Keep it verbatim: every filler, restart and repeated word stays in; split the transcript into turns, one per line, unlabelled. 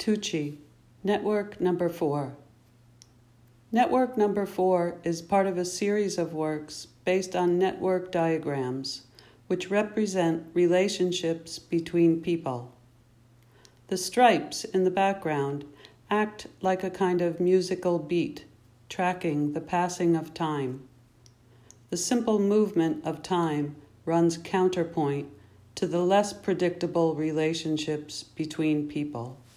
Tucci, Network Number Four. Network Number Four is part of a series of works based on network diagrams, which represent relationships between people. The stripes in the background act like a kind of musical beat, tracking the passing of time. The simple movement of time runs counterpoint to the less predictable relationships between people.